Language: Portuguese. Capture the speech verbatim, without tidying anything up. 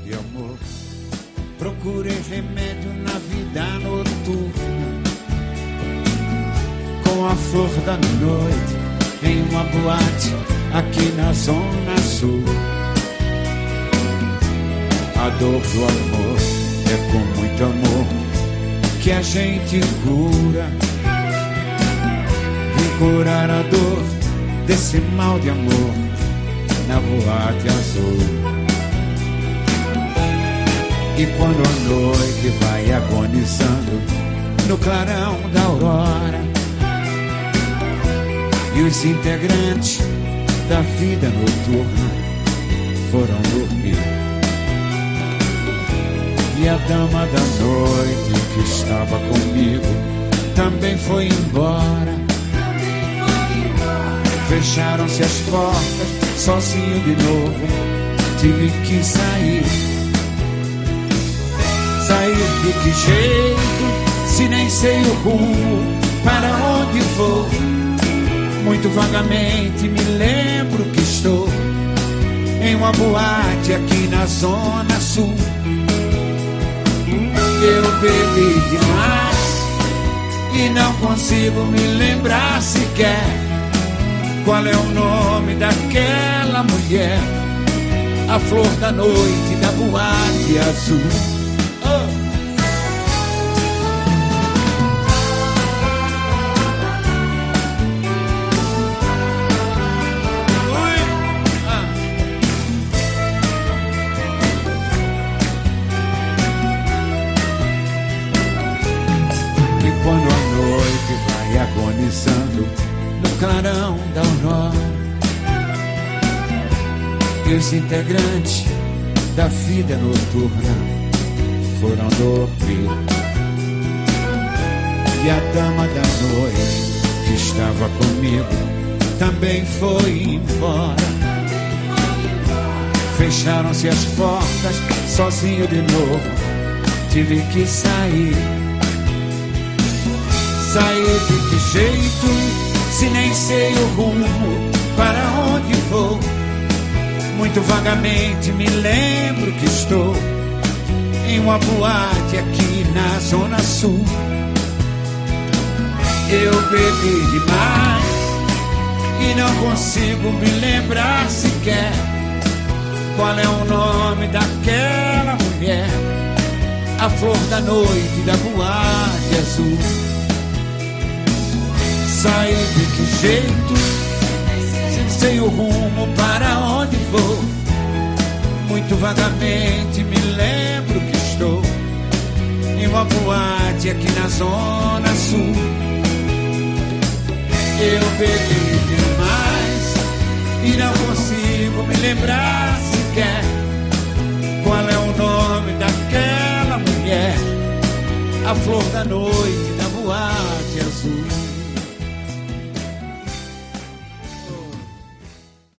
de amor. Procurei remédio na vida noturna, com a flor da noite, em uma boate aqui na Zona Sul. A dor do amor é com muito amor que a gente cura. Vim curar a dor desse mal de amor na boate azul. E quando a noite vai agonizando no clarão da aurora, e os integrantes da vida noturna foram dormir, e a dama da noite que estava comigo também foi embora. Fecharam-se as portas, sozinho de novo tive que sair. Sair de que jeito, se nem sei o rumo, para onde vou? Muito vagamente me lembro que estou em uma boate aqui na Zona Sul. Eu bebi demais e não consigo me lembrar sequer qual é o nome daquela mulher, a flor da noite da boate azul. Agonizando no clarão da aurora, e os integrantes da vida noturna foram dormir, e a dama da noite que estava comigo também foi embora. Fecharam-se as portas, sozinho de novo tive que sair. Sair de que jeito, se nem sei o rumo, para onde vou? Muito vagamente me lembro que estou em uma boate aqui na Zona Sul. Eu bebi demais e não consigo me lembrar sequer qual é o nome daquela mulher, a flor da noite da boate azul. Saí de que jeito, sem sei o rumo, para onde vou? Muito vagamente me lembro que estou em uma boate aqui na Zona Sul. Eu bebi demais e não consigo me lembrar sequer qual é o nome daquela mulher, a flor da noite da boate azul.